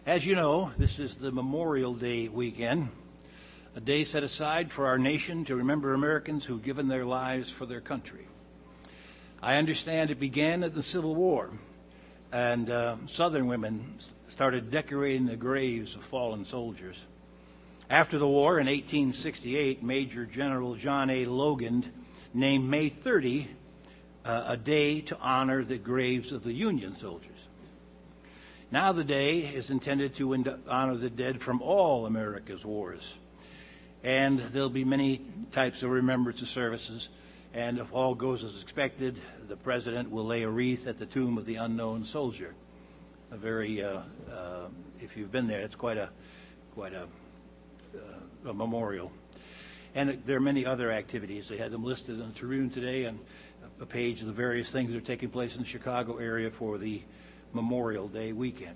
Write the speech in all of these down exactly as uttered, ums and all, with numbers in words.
As you know, this is the Memorial Day weekend, a day set aside for our nation to remember Americans who've given their lives for their country. I understand it began in the Civil War, and uh, Southern women started decorating the graves of fallen soldiers. After the war, in eighteen sixty-eight, Major General John A. Logan named May thirtieth uh, a day to honor the graves of the Union soldiers. Now the day is intended to ind- honor the dead from all America's wars. And there'll be many types of remembrance services. And if all goes as expected, the president will lay a wreath at the tomb of the unknown soldier. A very, uh, uh, if you've been there, it's quite a, quite a, uh, a memorial. And there are many other activities. They had them listed in the Tribune today on a page of the various things that are taking place in the Chicago area for the Memorial Day weekend.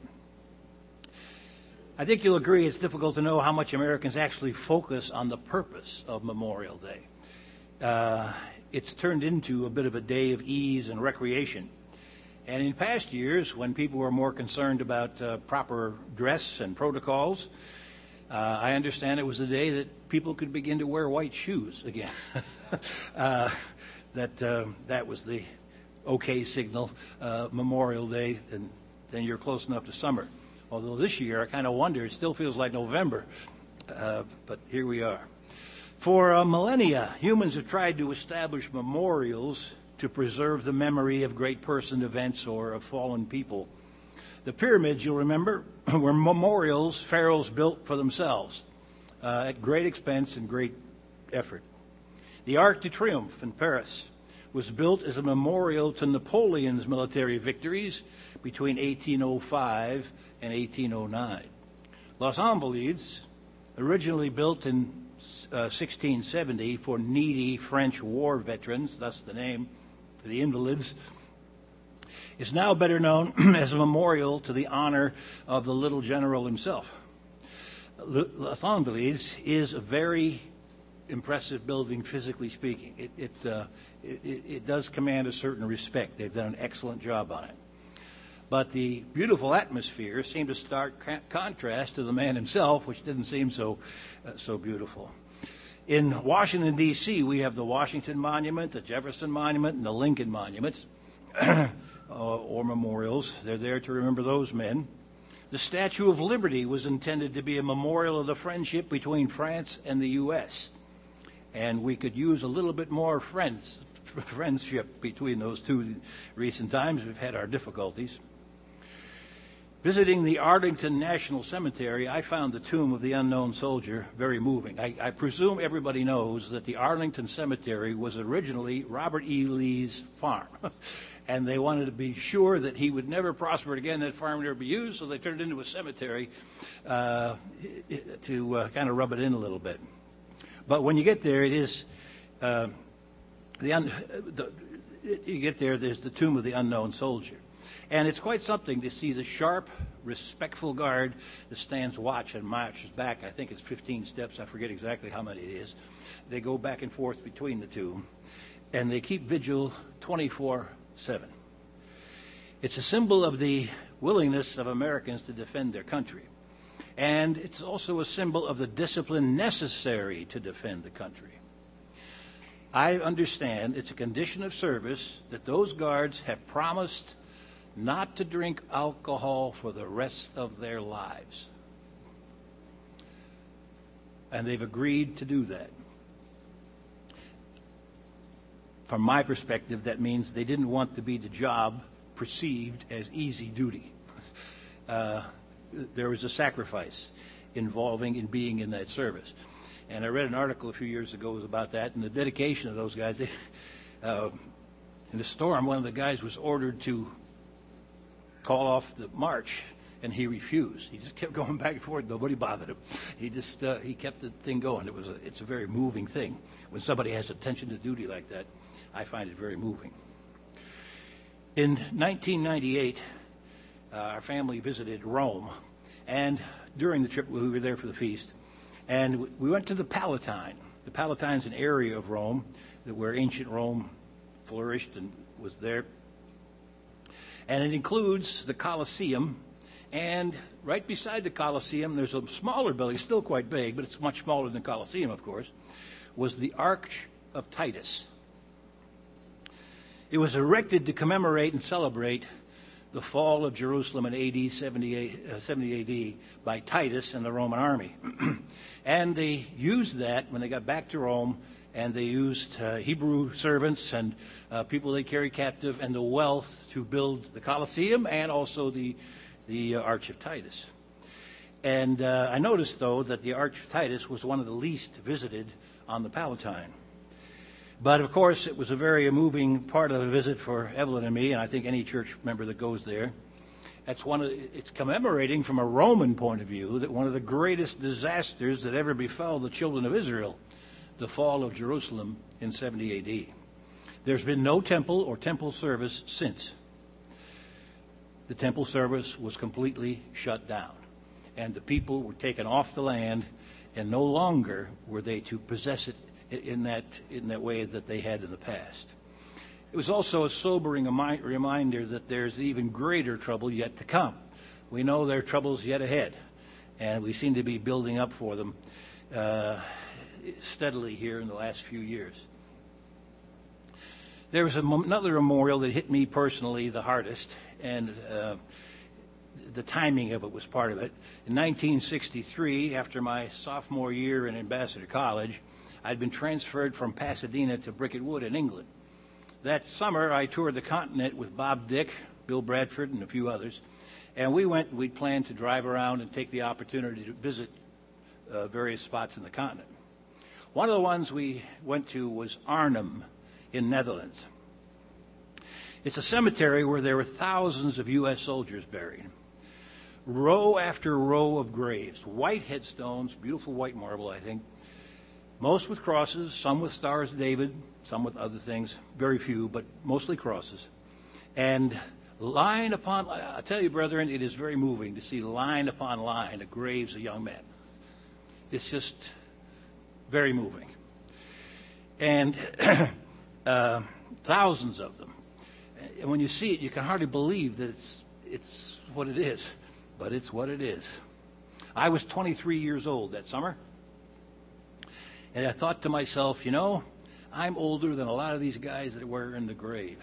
I think you'll agree it's difficult to know how much Americans actually focus on the purpose of Memorial Day. Uh, it's turned into a bit of a day of ease and recreation. And in past years, when people were more concerned about uh, proper dress and protocols, uh, I understand it was the day that people could begin to wear white shoes again. uh, that uh, that was the okay signal, uh, Memorial Day, and then you're close enough to summer. Although this year, I kind of wonder, it still feels like November, uh, but here we are. For uh, millennia, humans have tried to establish memorials to preserve the memory of great person, events, or of fallen people. The pyramids, you'll remember, were memorials pharaohs built for themselves uh, at great expense and great effort. The Arc de Triomphe in Paris was built as a memorial to Napoleon's military victories between eighteen oh five and eighteen oh nine. Los Invalides, originally built in uh, sixteen seventy for needy French war veterans, thus the name for the Invalids, is now better known as a memorial to the honor of the little general himself. Los Invalides is a very impressive building, physically speaking. It it, uh, it it does command a certain respect. They've done an excellent job on it. But the beautiful atmosphere seemed to stark ca- contrast to the man himself, which didn't seem so uh, so beautiful. In Washington, D C, we have the Washington Monument, the Jefferson Monument, and the Lincoln Monuments, uh, or memorials. They're there to remember those men. The Statue of Liberty was intended to be a memorial of the friendship between France and the U S, and we could use a little bit more friends, friendship between those two recent times. We've had our difficulties. Visiting the Arlington National Cemetery, I found the tomb of the unknown soldier very moving. I, I presume everybody knows that the Arlington Cemetery was originally Robert E. Lee's farm. And they wanted to be sure that he would never prosper again, that farm would never be used, so they turned it into a cemetery uh, to uh, kind of rub it in a little bit. But when you get there, it is uh, the, un- the you get there. There's the tomb of the unknown soldier, and it's quite something to see the sharp, respectful guard that stands watch and marches back. I think it's fifteen steps. I forget exactly how many it is. They go back and forth between the two, and they keep vigil twenty-four seven. It's a symbol of the willingness of Americans to defend their country. And it's also a symbol of the discipline necessary to defend the country. I understand it's a condition of service that those guards have promised not to drink alcohol for the rest of their lives. And they've agreed to do that. From my perspective, that means they didn't want to be the job perceived as easy duty. Uh, there was a sacrifice involving in being in that service. And I read an article a few years ago about that, and the dedication of those guys. They, uh, in the storm, one of the guys was ordered to call off the march, and he refused. He just kept going back and forth. Nobody bothered him. He just uh, he kept the thing going. It was a, it's a very moving thing. When somebody has attention to duty like that, I find it very moving. In nineteen ninety-eight, uh, our family visited Rome, and during the trip, we were there for the feast, and we went to the Palatine. The Palatine is an area of Rome where ancient Rome flourished and was there. And it includes the Colosseum And right beside the Colosseum, there's a smaller building, still quite big, but it's much smaller than the Colosseum, of course, was the Arch of Titus. It was erected to commemorate and celebrate the fall of Jerusalem in A D seventy A D by Titus and the Roman army. And they used that when they got back to Rome, and they used uh, Hebrew servants and uh, people they carried captive and the wealth to build the Colosseum and also the, the uh, Arch of Titus. And uh, I noticed, though, that the Arch of Titus was one of the least visited on the Palatine. But, of course, it was a very moving part of the visit for Evelyn and me, and I think any church member that goes there. That's one of, it's commemorating from a Roman point of view that one of the greatest disasters that ever befell the children of Israel, the fall of Jerusalem in seventy A D. There's been no temple or temple service since. The temple service was completely shut down, and the people were taken off the land, and no longer were they to possess it in that in that way that they had in the past. It was also a sobering reminder that there's even greater trouble yet to come. We know there are troubles yet ahead, and we seem to be building up for them uh, steadily here in the last few years. There was a, another memorial that hit me personally the hardest, and uh, the timing of it was part of it. In nineteen sixty-three, after my sophomore year in Ambassador College, I'd been transferred from Pasadena to Bricket Wood in England. That summer, I toured the continent with Bob Dick, Bill Bradford, and a few others. And we went, we planned to drive around and take the opportunity to visit uh, various spots in the continent. One of the ones we went to was Arnhem in Netherlands. It's a cemetery where there were thousands of U S soldiers buried. Row after row of graves, white headstones, beautiful white marble, I think, most with crosses, some with Stars of David, some with other things, very few, but mostly crosses. And line upon, I tell you, brethren, it is very moving to see line upon line of graves of young men. It's just very moving. And uh, thousands of them. And when you see it, you can hardly believe that it's, it's what it is, but it's what it is. I was twenty-three years old that summer. And I thought to myself, you know, I'm older than a lot of these guys that were in the grave.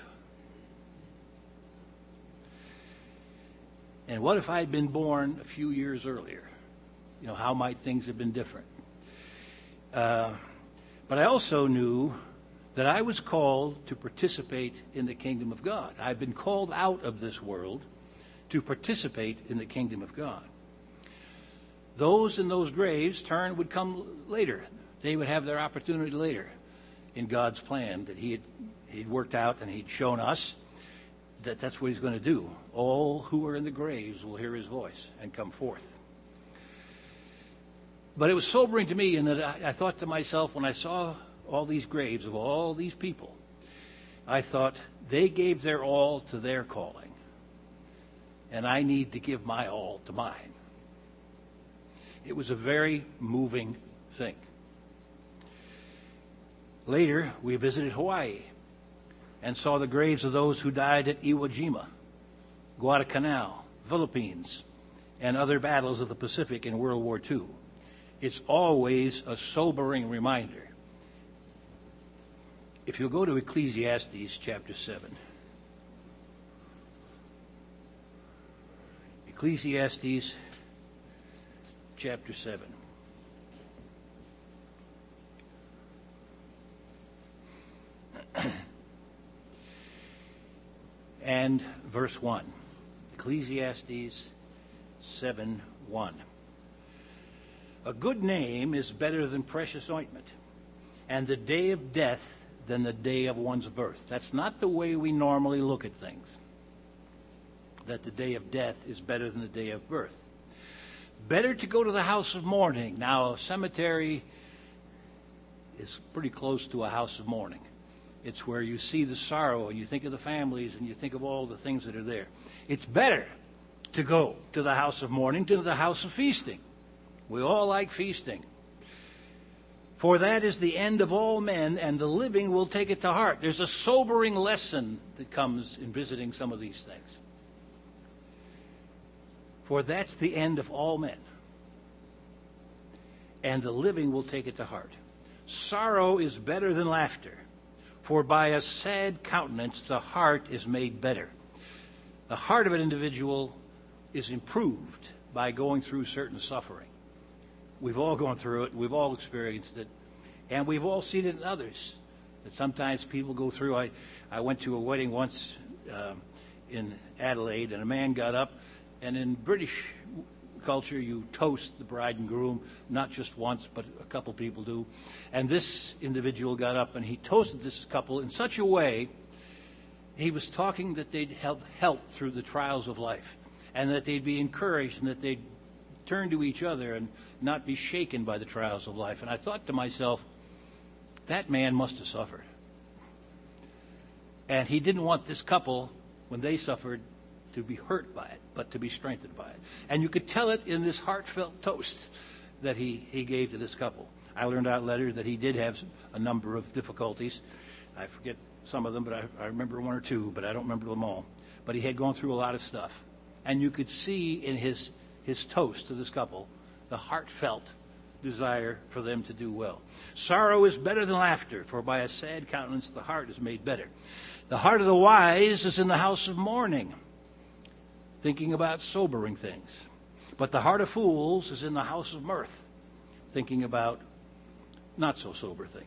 And what if I'd been born a few years earlier? You know, how might things have been different? Uh, but I also knew that I was called to participate in the kingdom of God. I've been called out of this world to participate in the kingdom of God. Those in those graves' turn would come later. They would have their opportunity later in God's plan that he had he'd worked out, and he'd shown us that that's what he's going to do. All who are in the graves will hear his voice and come forth. But it was sobering to me in that I, I thought to myself, when I saw all these graves of all these people, I thought they gave their all to their calling, and I need to give my all to mine. It was a very moving thing. Later, we visited Hawaii and saw the graves of those who died at Iwo Jima, Guadalcanal, Philippines, and other battles of the Pacific in World War Two. It's always a sobering reminder. If you'll go to Ecclesiastes chapter seven. Ecclesiastes chapter seven. And verse one. Ecclesiastes seven one. A good name is better than precious ointment, and the day of death than the day of one's birth. That's not the way we normally look at things, that the day of death is better than the day of birth. Better to go to the house of mourning. Now, a cemetery is pretty close to a house of mourning. It's where you see the sorrow, and you think of the families, and you think of all the things that are there. It's better to go to the house of mourning than to the house of feasting. We all like feasting. For that is the end of all men, and the living will take it to heart. There's a sobering lesson that comes in visiting some of these things. for that's the end of all men, and the living will take it to heart. Sorrow is better than laughter, for by a sad countenance the heart is made better. The heart of an individual is improved by going through certain suffering. We've all gone through it. We've all experienced it. And we've all seen it in others, that sometimes people go through. I, I went to a wedding once um, in Adelaide, and a man got up, and in British culture, you toast the bride and groom, not just once, but a couple people do. And this individual got up, and he toasted this couple in such a way, he was talking that they'd have help through the trials of life, and that they'd be encouraged, and that they'd turn to each other and not be shaken by the trials of life. And I thought to myself, that man must have suffered. And he didn't want this couple, when they suffered, to be hurt by it, but to be strengthened by it. And you could tell it in this heartfelt toast that he, he gave to this couple. I learned out later that he did have a number of difficulties. I forget some of them, but I, I remember one or two, but I don't remember them all. But he had gone through a lot of stuff. And you could see in his, his toast to this couple the heartfelt desire for them to do well. Sorrow is better than laughter, for by a sad countenance the heart is made better. The heart of the wise is in the house of mourning, thinking about sobering things. But the heart of fools is in the house of mirth, thinking about not so sober things.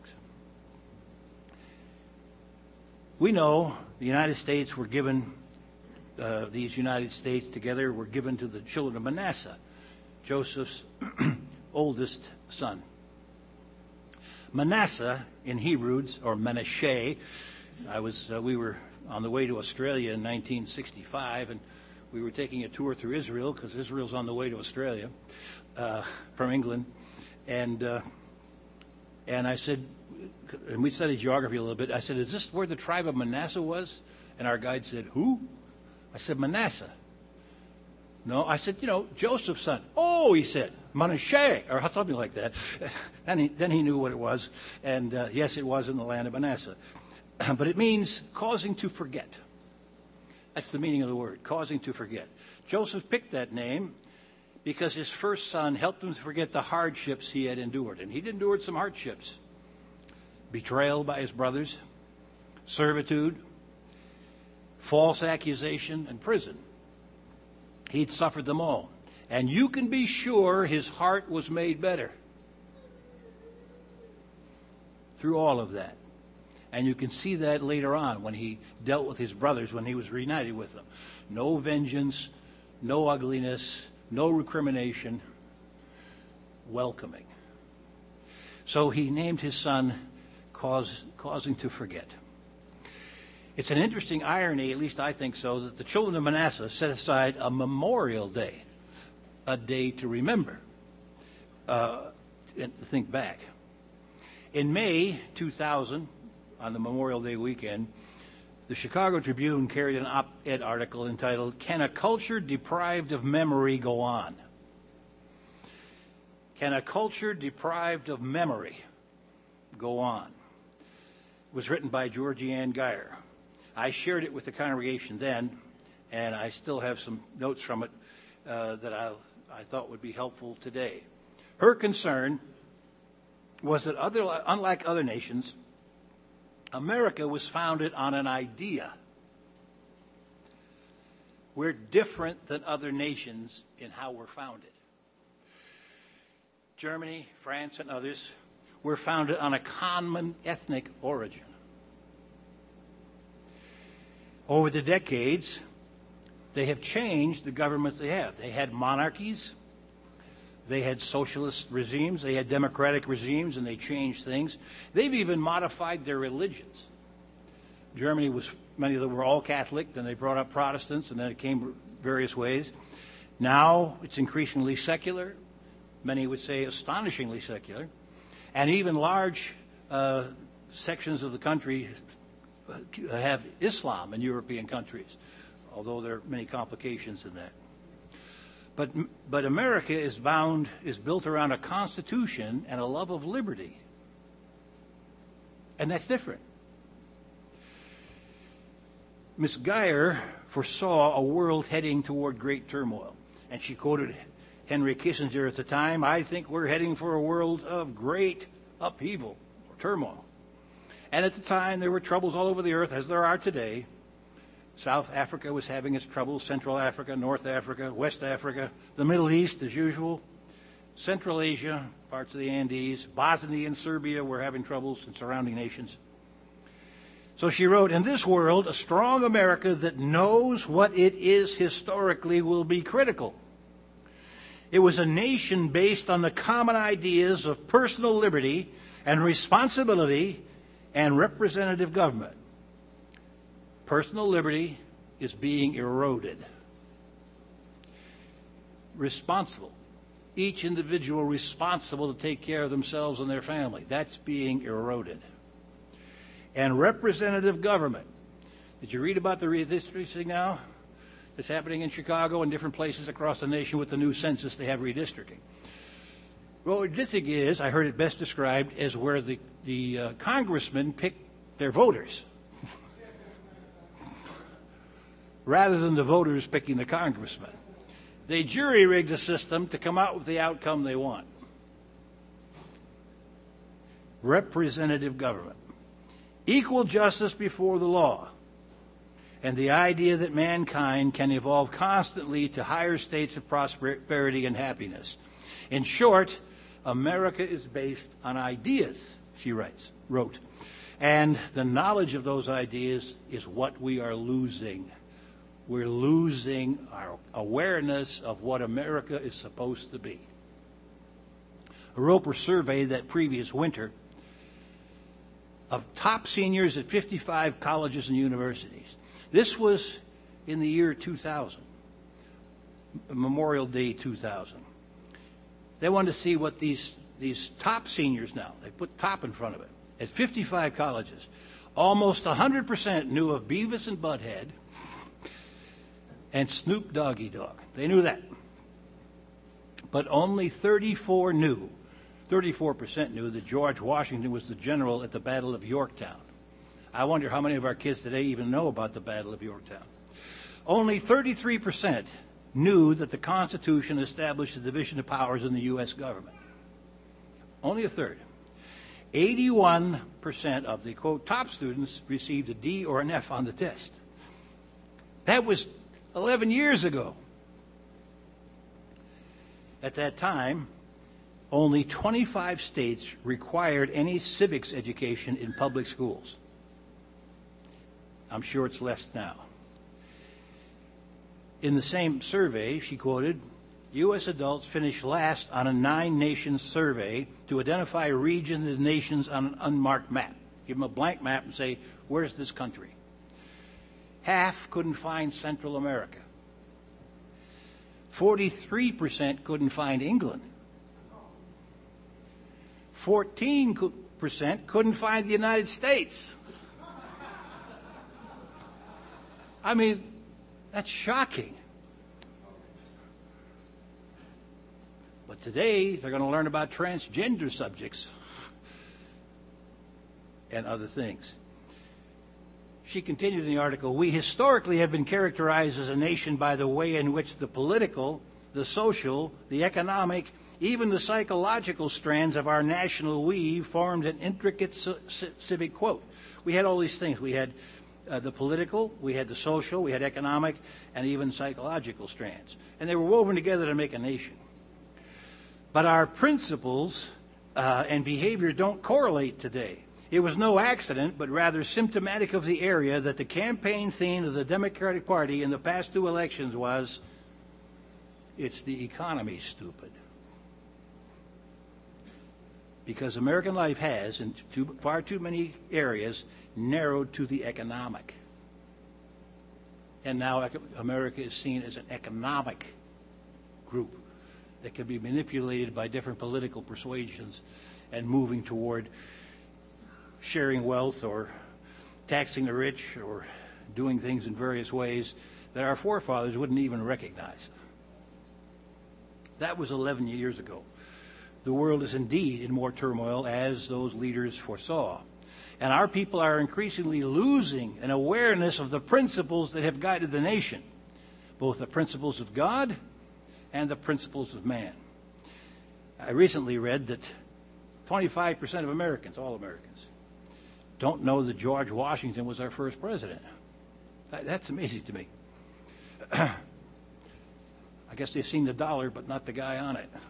We know the United States were given, uh, these United States together were given to the children of Manasseh, Joseph's oldest son. Manasseh in Hebrews, or Menashe, I was, uh, we were on the way to Australia in nineteen sixty-five, and we were taking a tour through Israel, because Israel's on the way to Australia uh, from England. And uh, and I said, and we studied geography a little bit, I said, is this where the tribe of Manasseh was? And our guide said, who? I said, Manasseh. No, I said, you know, Joseph's son. Oh, he said, Manasseh, or something like that. And he, then he knew what it was. And uh, yes, it was in the land of Manasseh. But it means causing to forget. That's the meaning of the word, causing to forget. Joseph picked that name because his first son helped him to forget the hardships he had endured. And he'd endured some hardships. Betrayal by his brothers, servitude, false accusation, and prison. He'd suffered them all. And you can be sure his heart was made better through all of that. And you can see that later on when he dealt with his brothers, when he was reunited with them. No vengeance, no ugliness, no recrimination, welcoming. So he named his son cause, Causing to Forget. It's an interesting irony, at least I think so, that the children of Manasseh set aside a memorial day, a day to remember, uh, and to think back. In May two thousand, on the Memorial Day weekend, the Chicago Tribune carried an op-ed article entitled, "Can a Culture Deprived of Memory Go On?" Can a culture deprived of memory go on? It was written by Georgie Ann Geyer. I shared it with the congregation then, and I still have some notes from it uh, that I, I thought would be helpful today. Her concern was that, other, unlike other nations, America was founded on an idea. We're different than other nations in how we're founded. Germany, France, and others were founded on a common ethnic origin. Over the decades, they have changed the governments they have. They had monarchies, they had socialist regimes, they had democratic regimes, and they changed things. They've even modified their religions. Germany was, many of them were all Catholic, then they brought up Protestants, and then it came various ways. Now it's increasingly secular. Many would say astonishingly secular. And even large uh, sections of the country have Islam in European countries, although there are many complications in that. But but America is bound, is built around a constitution and a love of liberty. And that's different. Miss Geyer foresaw a world heading toward great turmoil. And she quoted Henry Kissinger at the time, "I think we're heading for a world of great upheaval or turmoil." And at the time, there were troubles all over the earth, as there are today. South Africa was having its troubles, Central Africa, North Africa, West Africa, the Middle East, as usual, Central Asia, parts of the Andes, Bosnia and Serbia were having troubles, and surrounding nations. So she wrote, "In this world, a strong America that knows what it is historically will be critical. It was a nation based on the common ideas of personal liberty and responsibility and representative government. Personal liberty is being eroded. Responsible. Each individual responsible to take care of themselves and their family. That's being eroded. And representative government. Did you read about the redistricting now that's happening in Chicago and different places across the nation with the new census? They have redistricting. Well, redistricting is, I heard it best described as where the, the uh, congressmen pick their voters rather than the voters picking the congressman. They jury-rig the system to come out with the outcome they want. Representative government. Equal justice before the law. And the idea that mankind can evolve constantly to higher states of prosperity and happiness. In short, America is based on ideas, she writes, wrote. And the knowledge of those ideas is what we are losing. We're losing our awareness of what America is supposed to be. A Roper survey that previous winter of top seniors at fifty-five colleges and universities. This was in the year two thousand, Memorial Day two thousand. They wanted to see what these, these top seniors now, they put top in front of it, at fifty-five colleges. Almost one hundred percent knew of Beavis and Butthead and Snoop Doggy Dogg. They knew that. But only thirty-four knew, thirty-four percent knew that George Washington was the general at the Battle of Yorktown. I wonder how many of our kids today even know about the Battle of Yorktown. Only thirty-three percent knew that the Constitution established the division of powers in the U S government. Only a third. eighty-one percent of the, quote, top students received a D or an F on the test. That was eleven years ago. At that time, only twenty-five states required any civics education in public schools. I'm sure it's less now. In the same survey, she quoted, U S adults finished last on a nine-nation survey to identify regions and nations on an unmarked map. Give them a blank map and say, where's this country? Half couldn't find Central America. forty-three percent couldn't find England. fourteen percent couldn't find the United States. I mean, that's shocking. But today, they're going to learn about transgender subjects and other things. She continued in the article, we historically have been characterized as a nation by the way in which the political, the social, the economic, even the psychological strands of our national weave formed an intricate civic quote. We had all these things. We had uh, the political, we had the social, we had economic, and even psychological strands. And they were woven together to make a nation. But our principles uh, and behavior don't correlate today. It was no accident, but rather symptomatic of the area that the campaign theme of the Democratic Party in the past two elections was, it's the economy, stupid. Because American life has, in too, far too many areas, narrowed to the economic. And now America is seen as an economic group that can be manipulated by different political persuasions and moving toward sharing wealth or taxing the rich or doing things in various ways that our forefathers wouldn't even recognize. That was eleven years ago. The world is indeed in more turmoil, as those leaders foresaw. And our people are increasingly losing an awareness of the principles that have guided the nation, both the principles of God and the principles of man. I recently read that twenty-five percent of Americans, all Americans, don't know that George Washington was our first president. That's amazing to me. I guess they've seen the dollar, but not the guy on it.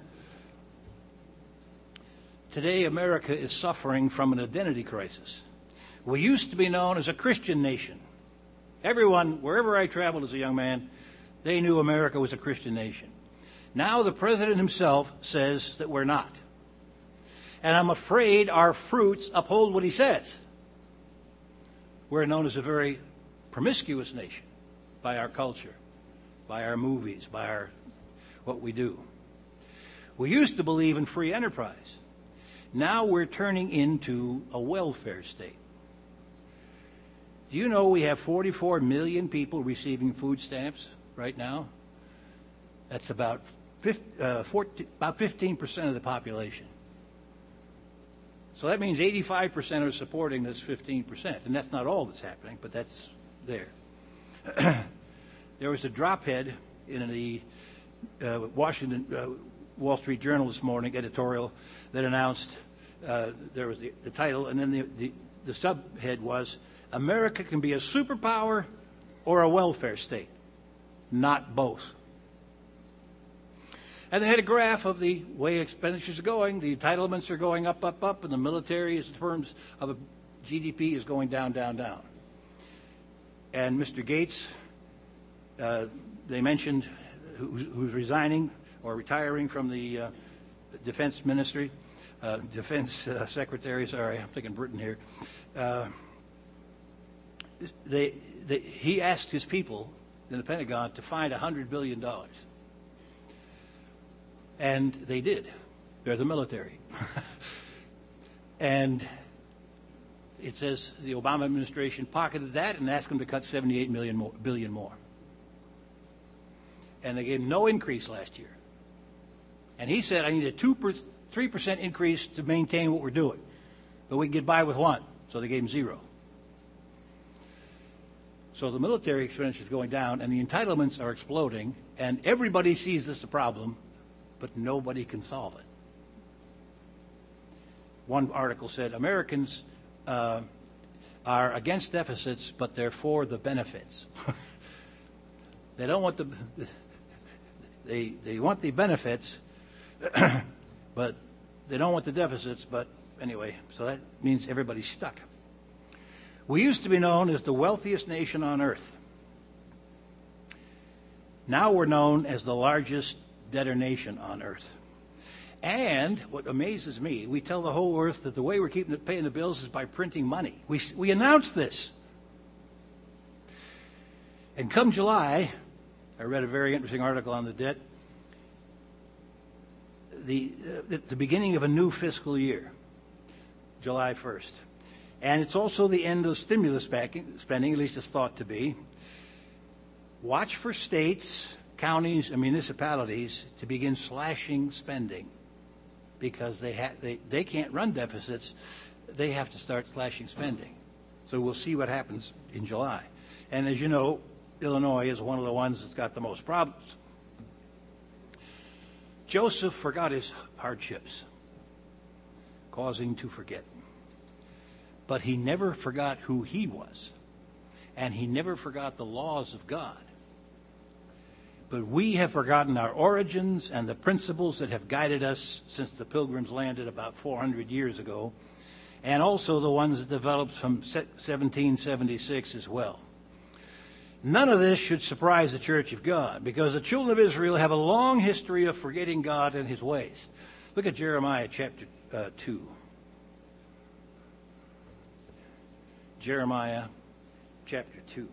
Today, America is suffering from an identity crisis. We used to be known as a Christian nation. Everyone, wherever I traveled as a young man, they knew America was a Christian nation. Now the president himself says that we're not. And I'm afraid our fruits uphold what he says. We're known as a very promiscuous nation by our culture, by our movies, by our what we do. We used to believe in free enterprise. Now we're turning into a welfare state. Do you know we have forty-four million people receiving food stamps right now? That's about fifty, uh, forty, about fifteen percent of the population. So that means eighty-five percent are supporting this fifteen percent. And that's not all that's happening, but that's there. There was a drop head in the uh, Washington uh, Wall Street Journal this morning, editorial, that announced uh, there was the, the title, and then the, the, the subhead was, America can be a superpower or a welfare state, not both. And they had a graph of the way expenditures are going. The entitlements are going up, up, up, and the military, in terms of a G D P, is going down, down, down. And Mister Gates, uh, they mentioned, who's, who's resigning or retiring from the uh, defense ministry, uh, defense uh, secretary, sorry, I'm thinking Britain here. Uh, they, they, he asked his people in the Pentagon to find one hundred billion dollars. And they did. They're the military. And it says the Obama administration pocketed that and asked them to cut seventy-eight million more, billion more. And they gave no increase last year. And he said, I need a two per, three percent increase to maintain what we're doing. But we can get by with one. So they gave him zero. So the military expenditure is going down, and the entitlements are exploding, and everybody sees this as a problem, but nobody can solve it. One article said, Americans uh, are against deficits, but they're for the benefits. They don't want the, they, they want the benefits, but they don't want the deficits, but anyway, so that means everybody's stuck. We used to be known as the wealthiest nation on earth. Now we're known as the largest debtor nation on earth. And what amazes me, we tell the whole earth that the way we're keeping paying the bills is by printing money. We, we announced this. And come July, I read a very interesting article on the debt, the, uh, at the beginning of a new fiscal year, July first. And it's also the end of stimulus spending, at least it's thought to be. Watch for states, counties, and municipalities to begin slashing spending because they, ha- they, they can't run deficits. They have to start slashing spending. So we'll see what happens in July. And as you know, Illinois is one of the ones that's got the most problems. Joseph forgot his hardships, causing to forget. But he never forgot who he was, and he never forgot the laws of God. But we have forgotten our origins and the principles that have guided us since the Pilgrims landed about four hundred years ago, and also the ones that developed from seventeen seventy-six as well. None of this should surprise the Church of God, because the children of Israel have a long history of forgetting God and his ways. Look at Jeremiah chapter uh, two. Jeremiah chapter two.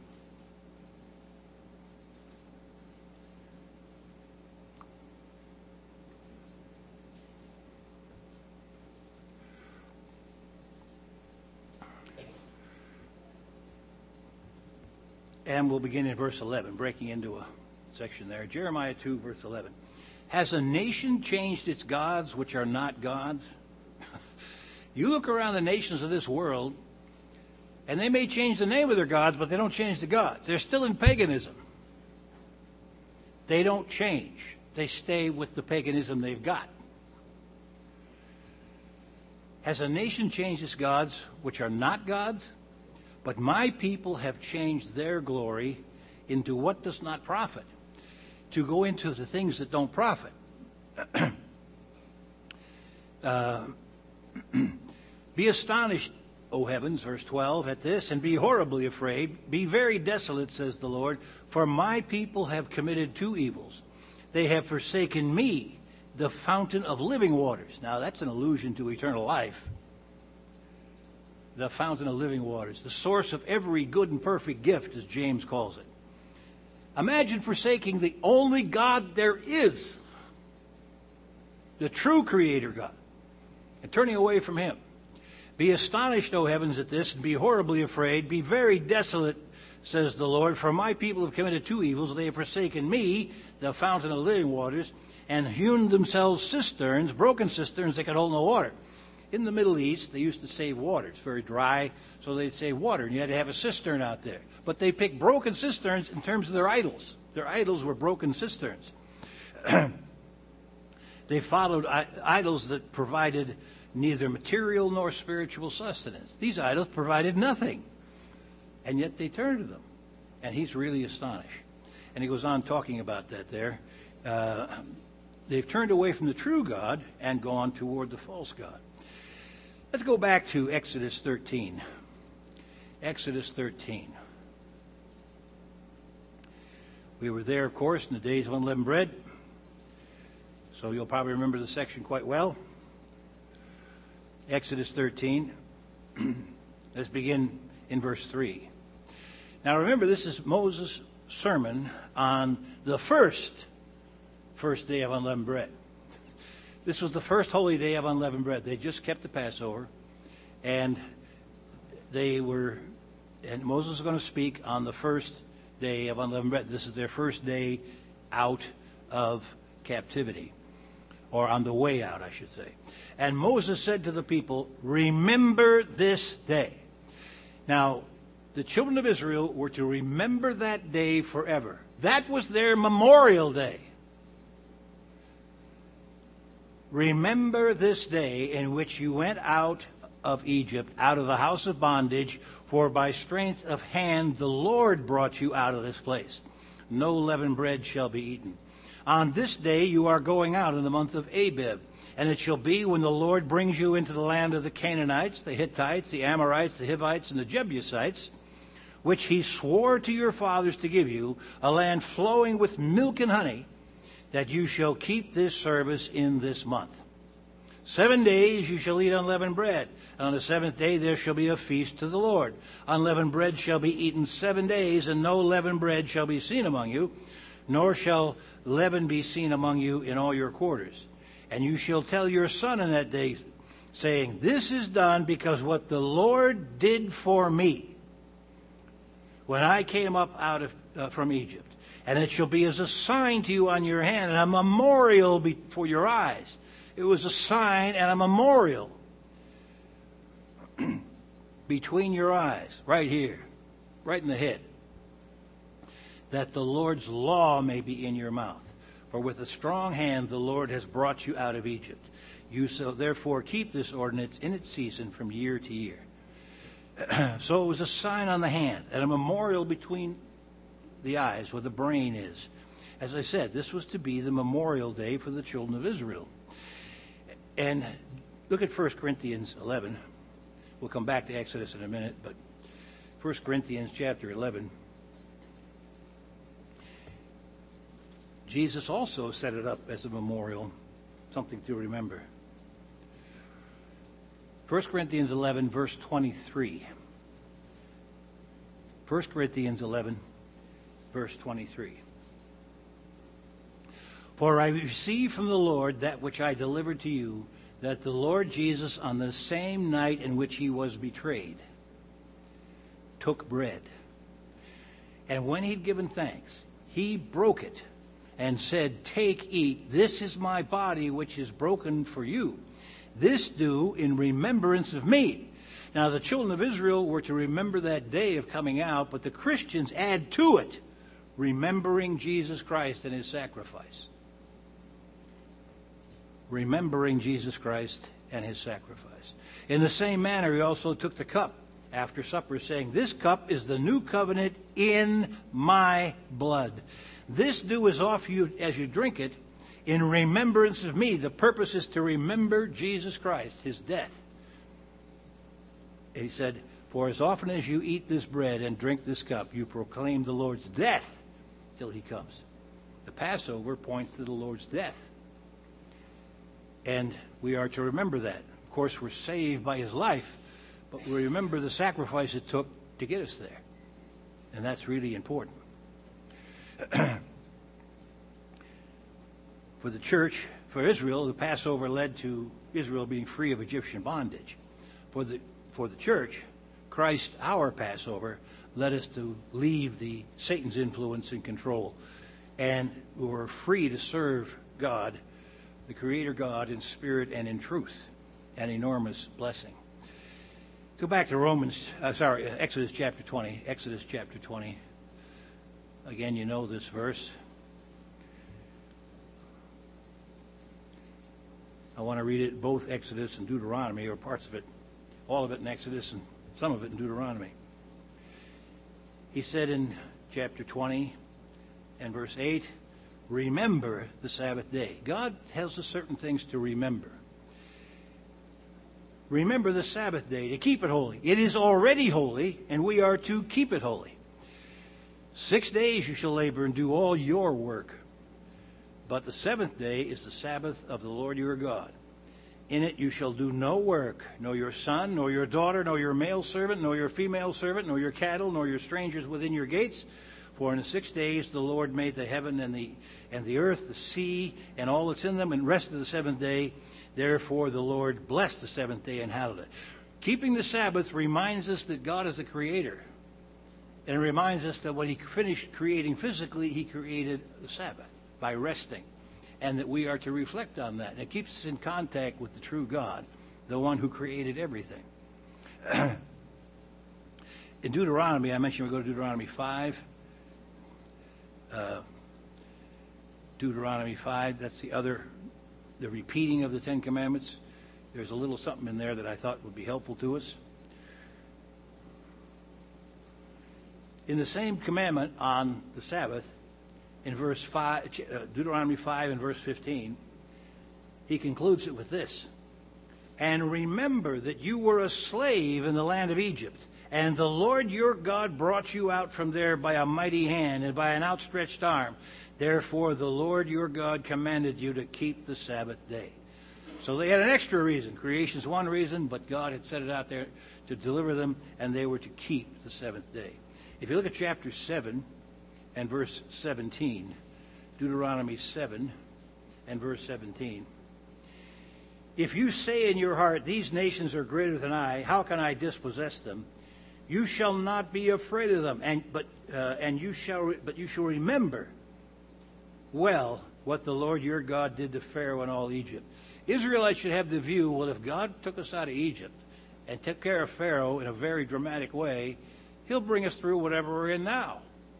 And we'll begin in verse eleven, breaking into a section there. Jeremiah two, verse eleven. Has a nation changed its gods which are not gods? You look around the nations of this world, and they may change the name of their gods, but they don't change the gods. They're still in paganism. They don't change. They stay with the paganism they've got. Has a nation changed its gods, which are not gods? But my people have changed their glory into what does not profit, to go into the things that don't profit. uh, be astonished, O heavens, verse twelve, at this, and be horribly afraid. Be very desolate, says the Lord, for my people have committed two evils. They have forsaken me, the fountain of living waters. Now, that's an allusion to eternal life. The fountain of living waters, the source of every good and perfect gift, as James calls it. Imagine forsaking the only God there is, the true Creator God, and turning away from Him. Be astonished, O heavens, at this, and be horribly afraid. Be very desolate, says the Lord, for my people have committed two evils. They have forsaken me, the fountain of living waters, and hewn themselves cisterns, broken cisterns that could hold no water. In the Middle East, they used to save water. It's very dry, so they'd save water, and you had to have a cistern out there. But they picked broken cisterns in terms of their idols. Their idols were broken cisterns. They followed idols that provided neither material nor spiritual sustenance. These idols provided nothing, and yet they turned to them. And he's really astonished. And he goes on talking about that there. Uh, they've turned away from the true God and gone toward the false God. Let's go back to Exodus thirteen. Exodus thirteen. We were there, of course, in the days of unleavened bread. So you'll probably remember the section quite well. Exodus thirteen. Let's begin in verse three. Now remember, this is Moses' sermon on the first, first day of unleavened bread. This was the first holy day of unleavened bread. They just kept the Passover, and they were, and Moses is going to speak on the first day of unleavened bread. This is their first day out of captivity, or on the way out, I should say. And Moses said to the people, remember this day. Now, the children of Israel were to remember that day forever. That was their memorial day. Remember this day in which you went out of Egypt, out of the house of bondage, for by strength of hand the Lord brought you out of this place. No leavened bread shall be eaten. On this day you are going out in the month of Abib, and it shall be when the Lord brings you into the land of the Canaanites, the Hittites, the Amorites, the Hivites, and the Jebusites, which he swore to your fathers to give you, a land flowing with milk and honey, that you shall keep this service in this month. Seven days you shall eat unleavened bread, and on the seventh day there shall be a feast to the Lord. Unleavened bread shall be eaten seven days, and no leavened bread shall be seen among you, nor shall leaven be seen among you in all your quarters. And you shall tell your son in that day, saying, this is done because what the Lord did for me when I came up out of uh, from Egypt. And it shall be as a sign to you on your hand, and a memorial before your eyes. It was a sign and a memorial between your eyes, right here, right in the head, that the Lord's law may be in your mouth. For with a strong hand the Lord has brought you out of Egypt. You shall therefore keep this ordinance in its season from year to year. So it was a sign on the hand and a memorial between the eyes, where the brain is. As I said, this was to be the memorial day for the children of Israel. And look at First Corinthians eleven. We'll come back to Exodus in a minute, but First Corinthians chapter eleven. Jesus also set it up as a memorial, something to remember. First Corinthians eleven, verse twenty-three. First Corinthians eleven, verse twenty-three. For I received from the Lord that which I delivered to you, that the Lord Jesus, on the same night in which he was betrayed, took bread. And when he'd given thanks, he broke it and said, take, eat, this is my body which is broken for you. This do in remembrance of me. Now the children of Israel were to remember that day of coming out, but the Christians add to it remembering Jesus Christ and his sacrifice. Remembering Jesus Christ and his sacrifice. In the same manner, he also took the cup after supper, saying, "This cup is the new covenant in my blood. This do as often as you drink it in remembrance of me." The purpose is to remember Jesus Christ, his death. He said, "For as often as you eat this bread and drink this cup, you proclaim the Lord's death till he comes." The Passover points to the Lord's death. And we are to remember that. Of course, we're saved by his life, but we remember the sacrifice it took to get us there. And that's really important. For the church, for Israel, the Passover led to Israel being free of Egyptian bondage. For the, for the church, Christ, our Passover, led us to leave the Satan's influence and control. And we were free to serve God, the Creator God, in spirit and in truth. An enormous blessing. Go back to Romans, uh, sorry, Exodus chapter twenty. Exodus chapter twenty. Again, you know this verse. I want to read it, both Exodus and Deuteronomy, or parts of it, all of it in Exodus and some of it in Deuteronomy. He said in chapter twenty and verse eight, "Remember the Sabbath day." God tells us certain things to remember. Remember the Sabbath day, to keep it holy. It is already holy, and we are to keep it holy. Six days you shall labor and do all your work. But the seventh day is the Sabbath of the Lord your God. In it you shall do no work, nor your son, nor your daughter, nor your male servant, nor your female servant, nor your cattle, nor your strangers within your gates. For in the six days the Lord made the heaven and the and the earth, the sea, and all that's in them, and rested the seventh day. Therefore the Lord blessed the seventh day and hallowed it. Keeping the Sabbath reminds us that God is the creator. And it reminds us that when he finished creating physically, he created the Sabbath by resting. And that we are to reflect on that. And it keeps us in contact with the true God, the one who created everything. In Deuteronomy, I mentioned we go to Deuteronomy five. Uh, Deuteronomy five, that's the other, the repeating of the Ten Commandments. There's a little something in there that I thought would be helpful to us. In the same commandment on the Sabbath, in verse five, uh, Deuteronomy five and verse fifteen, he concludes it with this: "And remember that you were a slave in the land of Egypt, and the Lord your God brought you out from there by a mighty hand and by an outstretched arm. Therefore the Lord your God commanded you to keep the Sabbath day." So they had an extra reason. Creation's one reason, but God had set it out there to deliver them, and they were to keep the seventh day. If you look at chapter seven and verse seventeen, Deuteronomy seven and verse seventeen. "If you say in your heart, 'These nations are greater than I, how can I dispossess them?' You shall not be afraid of them, and but uh, and you shall but you shall remember well what the Lord your God did to Pharaoh and all Egypt." Israelites should have the view, well, if God took us out of Egypt and took care of Pharaoh in a very dramatic way, he'll bring us through whatever we're in now.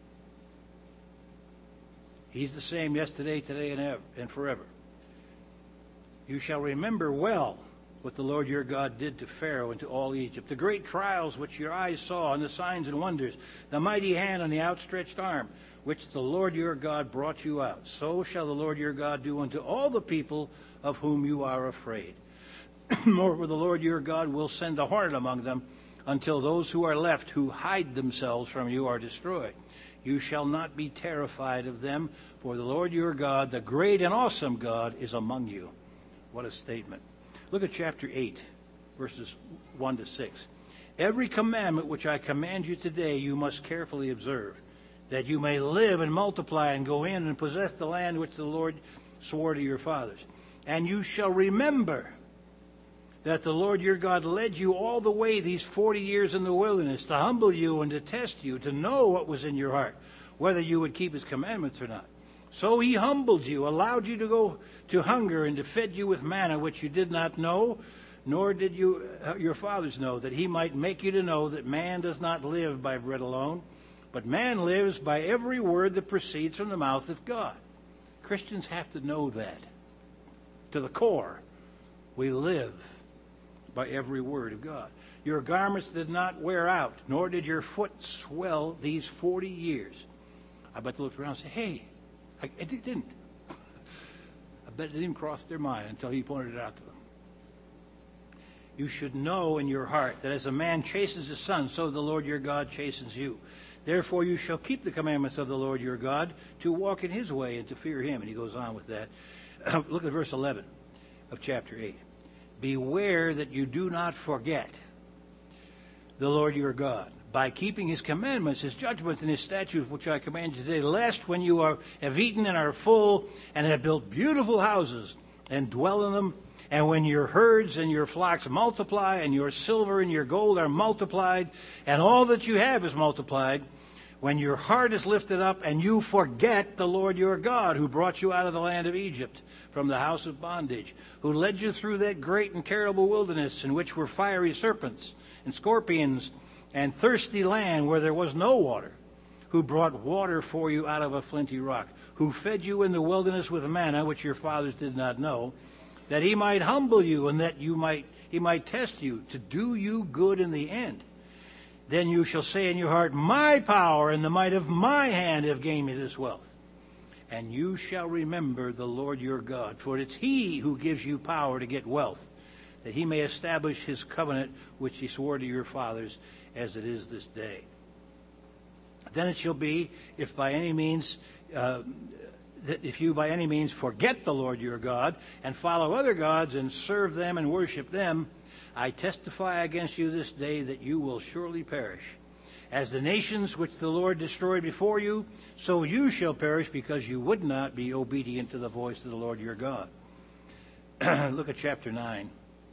He's the same yesterday, today, and ever, and forever. "You shall remember well what the Lord your God did to Pharaoh and to all Egypt, the great trials which your eyes saw, and the signs and wonders, the mighty hand and the outstretched arm, which the Lord your God brought you out. So shall the Lord your God do unto all the people of whom you are afraid. Moreover, the Lord your God will send a hornet among them, until those who are left who hide themselves from you are destroyed. You shall not be terrified of them, for the Lord your God, the great and awesome God, is among you." What a statement. Look at chapter eight, verses one to six. "Every commandment which I command you today you must carefully observe, that you may live and multiply and go in and possess the land which the Lord swore to your fathers. And you shall remember that the Lord your God led you all the way these forty years in the wilderness, to humble you and to test you, to know what was in your heart, whether you would keep his commandments or not. So he humbled you, allowed you to go to hunger, and to fed you with manna which you did not know, nor did you uh, your fathers know, that he might make you to know that man does not live by bread alone, but man lives by every word that proceeds from the mouth of God. Christians have to know that. To the core, we live by every word of God. Your garments did not wear out, nor did your foot swell these forty years. I bet they looked around and said, hey, I, it didn't. I bet it didn't even cross their mind until he pointed it out to them. You should know in your heart that as a man chastens his son, so the Lord your God chastens you. Therefore you shall keep the commandments of the Lord your God, to walk in his way and to fear him. And he goes on with that. Look at verse eleven of chapter eight. Beware that you do not forget the Lord your God, by keeping his commandments, his judgments, and his statutes, which I command you today, lest when you are, have eaten and are full, and have built beautiful houses, and dwell in them, and when your herds and your flocks multiply, and your silver and your gold are multiplied, and all that you have is multiplied, when your heart is lifted up, and you forget the Lord your God, who brought you out of the land of Egypt, from the house of bondage, who led you through that great and terrible wilderness, in which were fiery serpents and scorpions, and thirsty land where there was no water, who brought water for you out of a flinty rock, who fed you in the wilderness with manna, which your fathers did not know, that he might humble you, and that you might he might test you, to do you good in the end. Then you shall say in your heart, my power and the might of my hand have gained me this wealth. And you shall remember the Lord your God, for it's he who gives you power to get wealth, that he may establish his covenant, which he swore to your fathers, as it is this day. Then it shall be, if by any means, uh, that if you by any means forget the Lord your God, and follow other gods, and serve them and worship them, I testify against you this day that you will surely perish. As the nations which the Lord destroyed before you, so you shall perish, because you would not be obedient to the voice of the Lord your God. Look at chapter nine,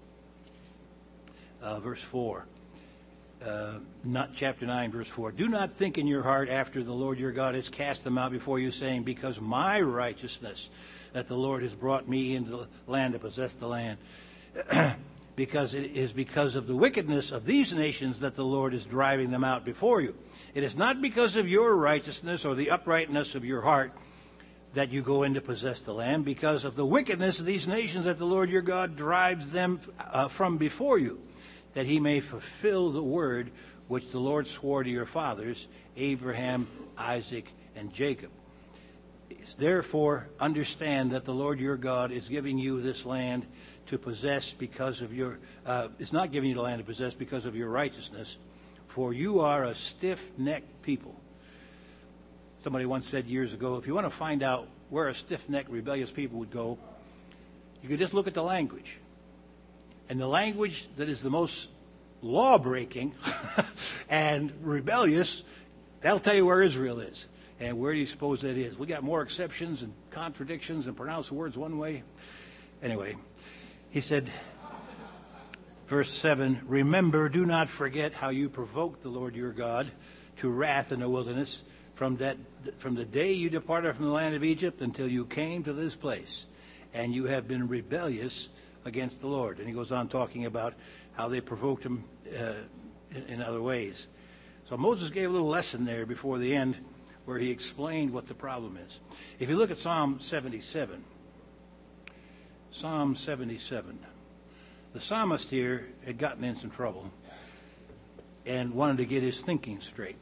uh, verse four. Uh, not chapter nine, verse four. Do not think in your heart after the Lord your God has cast them out before you, saying, because my righteousness that the Lord has brought me into the land to possess the land. Because it is because of the wickedness of these nations that the Lord is driving them out before you. It is not because of your righteousness or the uprightness of your heart that you go in to possess the land, because of the wickedness of these nations that the Lord your God drives them uh, from before you, that he may fulfill the word which the Lord swore to your fathers, Abraham, Isaac, and Jacob. Therefore, understand that the Lord your God is giving you this land to possess because of your, uh, is not giving you the land to possess because of your righteousness, for you are a stiff-necked people. Somebody once said years ago, if you want to find out where a stiff-necked, rebellious people would go, you could just look at the language. And the language that is the most law-breaking and rebellious, that'll tell you where Israel is. And where do you suppose that is? We got more exceptions and contradictions and pronounce the words one way. Anyway, he said, verse seven, remember, do not forget how you provoked the Lord your God to wrath in the wilderness from that from the day you departed from the land of Egypt until you came to this place. And you have been rebellious against the Lord. And he goes on talking about how they provoked him uh, in, in other ways. So Moses gave a little lesson there before the end where he explained what the problem is. If you look at Psalm seventy-seven, Psalm seventy-seven, the psalmist here had gotten in some trouble and wanted to get his thinking straight.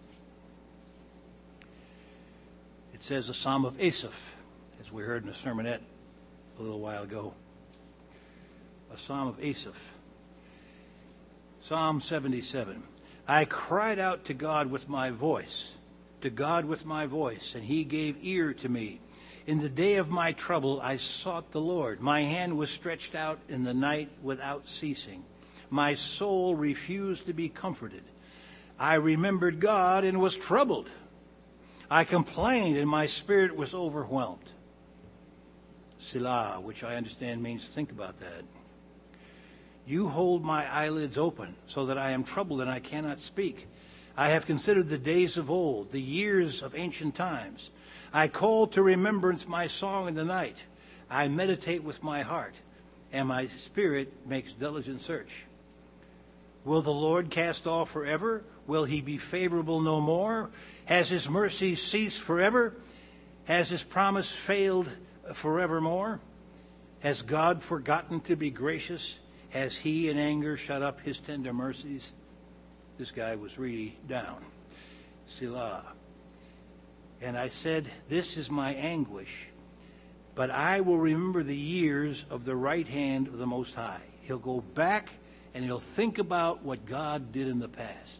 It says a psalm of Asaph, as we heard in a sermonette a little while ago. A psalm of Asaph. Psalm seventy-seven. I cried out to God with my voice, to God with my voice, and he gave ear to me. In the day of my trouble, I sought the Lord. My hand was stretched out in the night without ceasing. My soul refused to be comforted. I remembered God and was troubled. I complained and my spirit was overwhelmed. Selah, which I understand means think about that. You hold my eyelids open so that I am troubled and I cannot speak. I have considered the days of old, the years of ancient times. I call to remembrance my song in the night. I meditate with my heart, and my spirit makes diligent search. Will the Lord cast off forever? Will he be favorable no more? Has his mercy ceased forever? Has his promise failed forevermore? Has God forgotten to be gracious? Has he in anger shut up his tender mercies? This guy was really down. Selah. And I said, this is my anguish, but I will remember the years of the right hand of the Most High. He'll go back and he'll think about what God did in the past.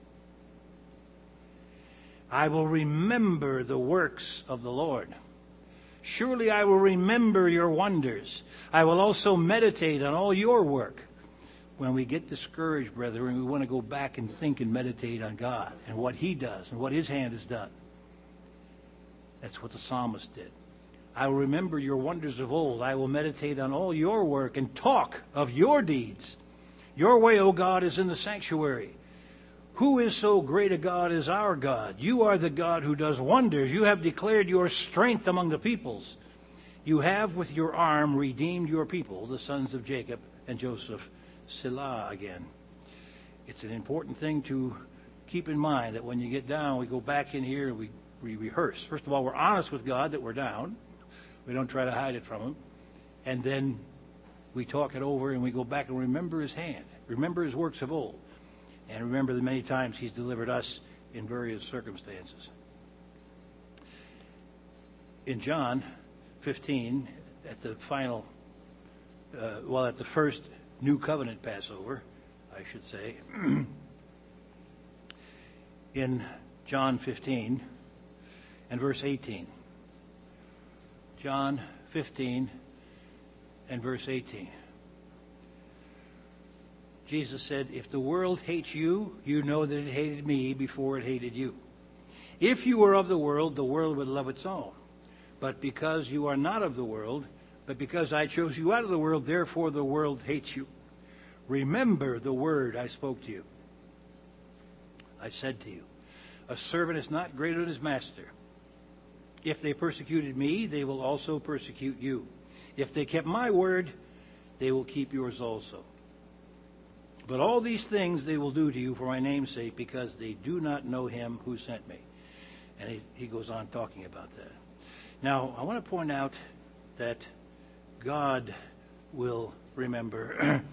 I will remember the works of the Lord. Surely I will remember your wonders. I will also meditate on all your work. When we get discouraged, brethren, we want to go back and think and meditate on God and what he does and what his hand has done. That's what the psalmist did. I will remember your wonders of old. I will meditate on all your work and talk of your deeds. Your way, O God, is in the sanctuary. Who is so great a God as our God? You are the God who does wonders. You have declared your strength among the peoples. You have with your arm redeemed your people, the sons of Jacob and Joseph. Selah again. It's an important thing to keep in mind that when you get down, we go back in here and we, we rehearse. First of all, we're honest with God that we're down. We don't try to hide it from him. And then we talk it over and we go back and remember his hand. Remember his works of old. And remember the many times he's delivered us in various circumstances. In John fifteen, at the final, uh, well, at the first New Covenant Passover, I should say, in John fifteen and verse eighteen. John fifteen and verse eighteen. Jesus said, if the world hates you, you know that it hated me before it hated you. If you were of the world, the world would love its own. But because you are not of the world, but because I chose you out of the world, therefore the world hates you. Remember the word I spoke to you. I said to you, a servant is not greater than his master. If they persecuted me, they will also persecute you. If they kept my word, they will keep yours also. But all these things they will do to you for my name's sake, because they do not know him who sent me. And he, he goes on talking about that. Now, I want to point out that God will remember.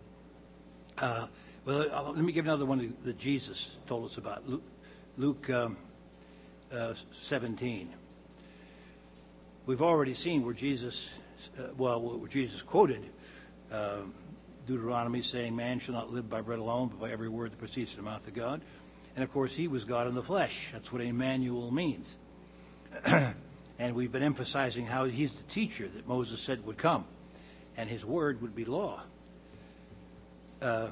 uh, well, uh, let me give another one that Jesus told us about. Luke, Luke um, uh, seventeen. We've already seen where Jesus, uh, well, where Jesus quoted um, Deuteronomy, saying, man shall not live by bread alone, but by every word that proceeds from the mouth of God. And, of course, he was God in the flesh. That's what Emmanuel means. And we've been emphasizing how he's the teacher that Moses said would come, and his word would be law. Uh,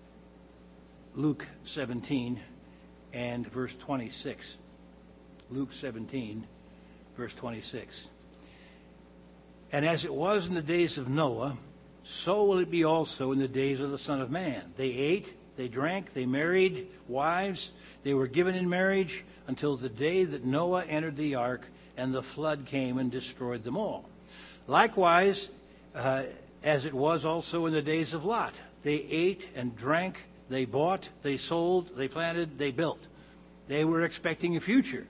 Luke seventeen and verse twenty-six. Luke seventeen, verse twenty-six. And as it was in the days of Noah, so will it be also in the days of the Son of Man. They ate, they drank, they married wives, they were given in marriage until the day that Noah entered the ark, and the flood came and destroyed them all. Likewise, uh, as it was also in the days of Lot, they ate and drank, they bought, they sold, they planted, they built. They were expecting a future.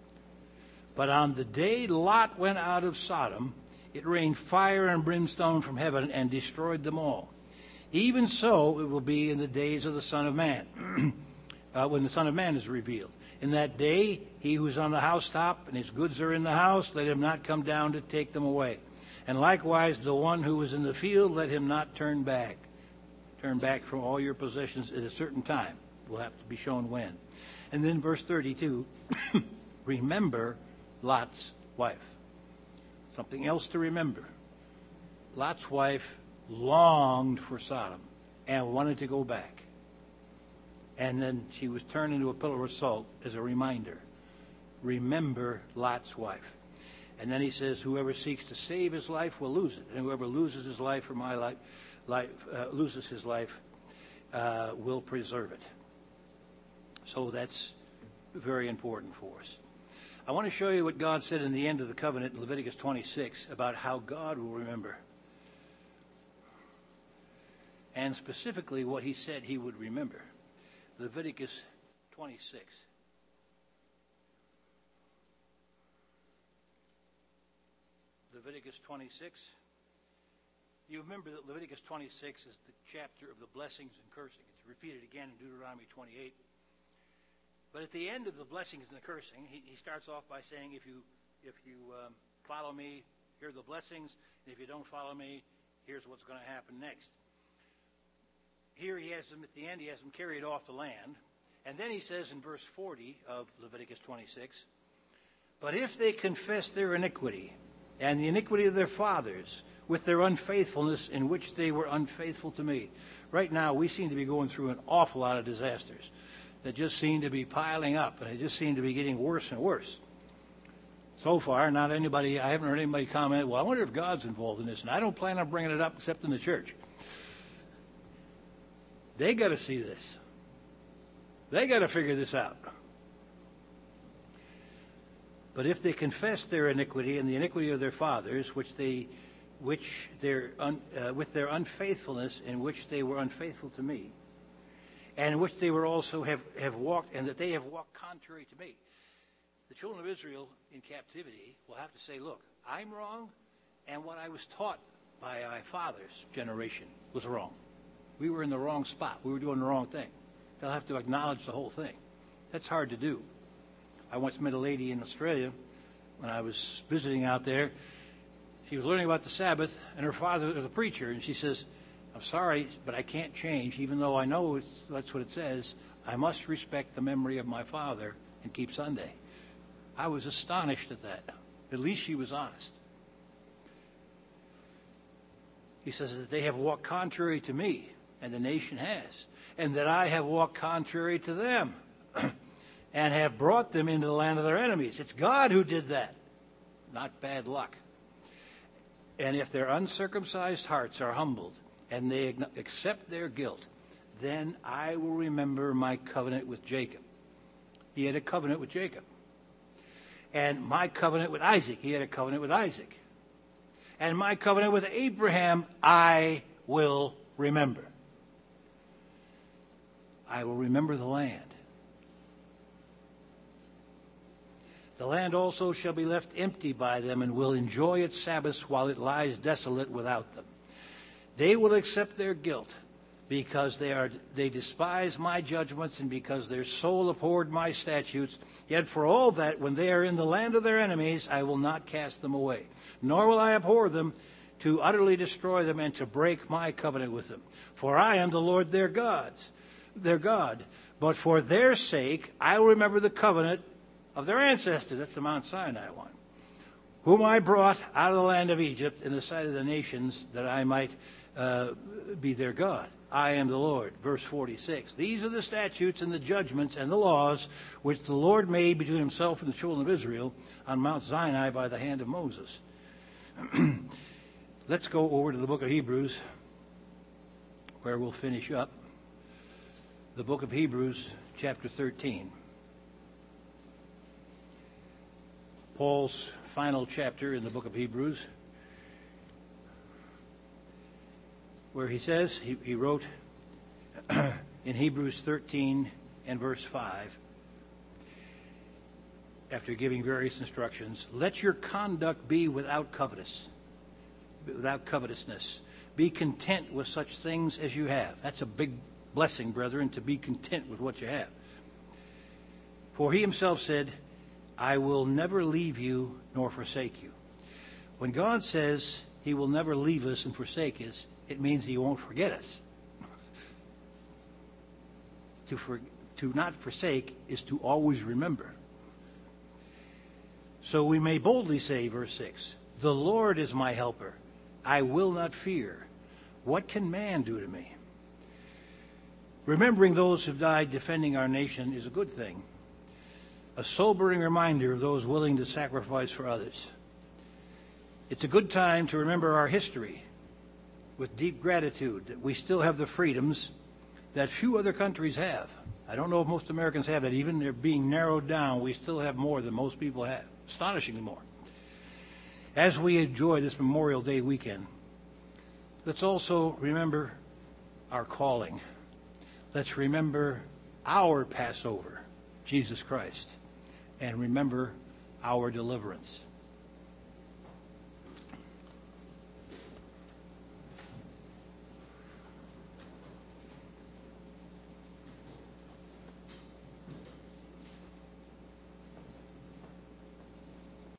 But on the day Lot went out of Sodom, it rained fire and brimstone from heaven and destroyed them all. Even so it will be in the days of the Son of Man, uh, when the Son of Man is revealed. In that day, he who is on the housetop and his goods are in the house, let him not come down to take them away. And likewise, the one who is in the field, let him not turn back. Turn back from all your possessions at a certain time. We'll have to be shown when. And then verse thirty-two, remember Lot's wife. Something else to remember. Lot's wife longed for Sodom and wanted to go back. And then she was turned into a pillar of salt as a reminder. Remember Lot's wife. And then he says, whoever seeks to save his life will lose it. And whoever loses his life for my life, life uh, loses his life uh, will preserve it. So that's very important for us. I want to show you what God said in the end of the covenant in Leviticus twenty-six about how God will remember. And specifically what he said he would remember. Leviticus twenty-six. Leviticus twenty-six. You remember that Leviticus twenty-six is the chapter of the blessings and cursing. It's repeated again in Deuteronomy twenty-eight. But at the end of the blessings and the cursing, he, he starts off by saying, if you if you um, follow me, here are the blessings. And if you don't follow me, here's what's going to happen next. Here he has them, at the end, he has them carried off the land. And then he says in verse forty of Leviticus twenty-six, but if they confess their iniquity and the iniquity of their fathers with their unfaithfulness in which they were unfaithful to me. Right now, we seem to be going through an awful lot of disasters that just seem to be piling up, and they just seem to be getting worse and worse. So far, not anybody, I haven't heard anybody comment, well, I wonder if God's involved in this, and I don't plan on bringing it up except in the church. They got to see this. They got to figure this out. But if they confess their iniquity and the iniquity of their fathers, which they, which their un, uh, with their unfaithfulness, in which they were unfaithful to me, and in which they were also have, have walked, and that they have walked contrary to me, the children of Israel in captivity will have to say, look, I'm wrong, and what I was taught by my father's generation was wrong. We were in the wrong spot. We were doing the wrong thing. They'll have to acknowledge the whole thing. That's hard to do. I once met a lady in Australia when I was visiting out there. She was learning about the Sabbath, and her father was a preacher, and she says, I'm sorry, but I can't change, even though I know it's, that's what it says. I must respect the memory of my father and keep Sunday. I was astonished at that. At least she was honest. He says that they have walked contrary to me, and the nation has, and that I have walked contrary to them and have brought them into the land of their enemies. It's God who did that, not bad luck. And if their uncircumcised hearts are humbled and they accept their guilt, then I will remember my covenant with Jacob. He had a covenant with Jacob. And my covenant with Isaac. He had a covenant with Isaac. And my covenant with Abraham, I will remember. I will remember the land. The land also shall be left empty by them, and will enjoy its Sabbaths while it lies desolate without them. They will accept their guilt, because they are they despise my judgments, and because their soul abhorred my statutes. Yet for all that, when they are in the land of their enemies, I will not cast them away, nor will I abhor them, to utterly destroy them and to break my covenant with them. For I am the Lord their gods, their God. But for their sake I will remember the covenant of their ancestors. That's the Mount Sinai one. Whom I brought out of the land of Egypt in the sight of the nations, that I might uh, be their God. I am the Lord. Verse forty-six. These are the statutes and the judgments and the laws which the Lord made between himself and the children of Israel on Mount Sinai by the hand of Moses. Let's go over to the book of Hebrews, where we'll finish up. The book of Hebrews, chapter thirteen. Paul's final chapter in the book of Hebrews, where he says, he, he wrote in Hebrews thirteen and verse five, after giving various instructions, let your conduct be without covetous, without covetousness. Be content with such things as you have. That's a big blessing, brethren, to be content with what you have. For he himself said, I will never leave you nor forsake you. When God says he will never leave us and forsake us, it means he won't forget us. To, for, to not forsake is to always remember. So we may boldly say, verse six, the Lord is my helper. I will not fear. What can man do to me? Remembering those who died defending our nation is a good thing. A sobering reminder of those willing to sacrifice for others. It's a good time to remember our history with deep gratitude that we still have the freedoms that few other countries have. I don't know if most Americans have that. Even they're being narrowed down, we still have more than most people have. Astonishingly more. As we enjoy this Memorial Day weekend, let's also remember our calling. Let's remember our Passover, Jesus Christ, and remember our deliverance.